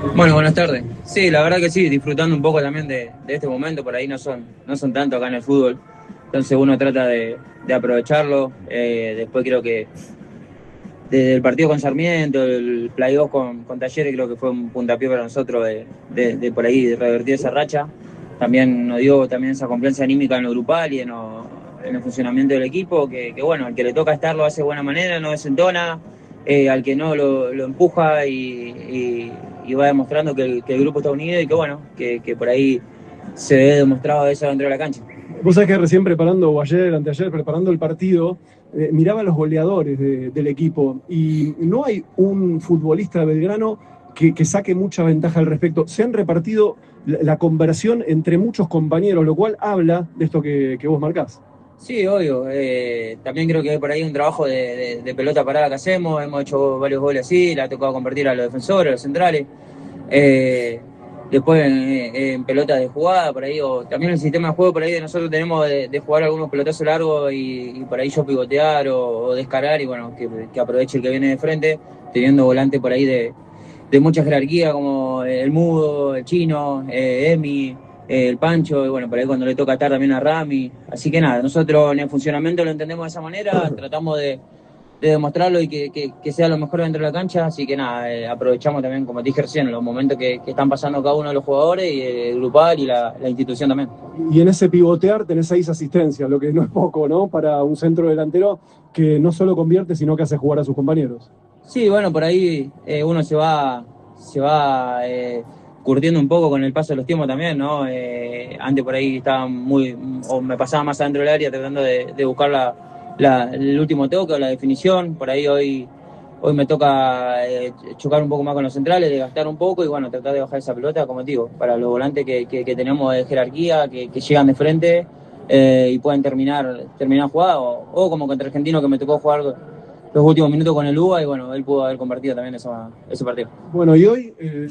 Bueno, buenas tardes. Sí, la verdad que sí, disfrutando un poco también de este momento, por ahí no son tanto acá en el fútbol, entonces uno trata de aprovecharlo. Después creo que desde el partido con Sarmiento, el playoff con Talleres, creo que fue un puntapié para nosotros de por ahí de revertir esa racha. También nos dio también esa confianza anímica en lo grupal y en el funcionamiento del equipo, que bueno, al que le toca estar lo hace de buena manera, no desentona, al que no lo empuja y va demostrando que el grupo está unido y que bueno, que por ahí se ve demostrado eso dentro de la cancha. Vos sabés que recién preparando, o ayer, anteayer, preparando el partido, miraba los goleadores del equipo y no hay un futbolista de Belgrano que saque mucha ventaja al respecto. Se han repartido la conversión entre muchos compañeros, lo cual habla de esto que vos marcás. Sí, obvio. También creo que hay por ahí un trabajo de pelota parada que hacemos. Hemos hecho varios goles así, le ha tocado convertir a los defensores, a los centrales. Eh, Después en pelotas de jugada, por ahí, o también el sistema de juego por ahí de nosotros tenemos de jugar algunos pelotazos largos y por ahí yo pivotear o descargar y bueno, que aproveche el que viene de frente, teniendo volante por ahí de mucha jerarquía como el Mudo, el Chino, Emi, el Pancho, y bueno, por ahí cuando le toca estar también a Rami. Así que nada, nosotros en el funcionamiento lo entendemos de esa manera, tratamos de demostrarlo y que sea lo mejor dentro de la cancha, así que nada, aprovechamos también, como te dije recién, los momentos que están pasando cada uno de los jugadores y el grupal y la institución también. Y en ese pivotear tenés 6 asistencias, lo que no es poco, ¿no? Para un centro delantero que no solo convierte, sino que hace jugar a sus compañeros. Sí, bueno, por ahí uno se va curtiendo un poco con el paso de los tiempos también, ¿no? Antes por ahí estaba o me pasaba más adentro del área tratando de buscar el último toque o la definición. Por ahí hoy me toca chocar un poco más con los centrales, desgastar un poco y bueno, tratar de bajar esa pelota, como te digo, para los volantes que tenemos de jerarquía, que llegan de frente y pueden terminar jugada, o como contra Argentino que me tocó jugar los últimos minutos con el UBA y bueno, él pudo haber convertido también ese partido. Bueno, y hoy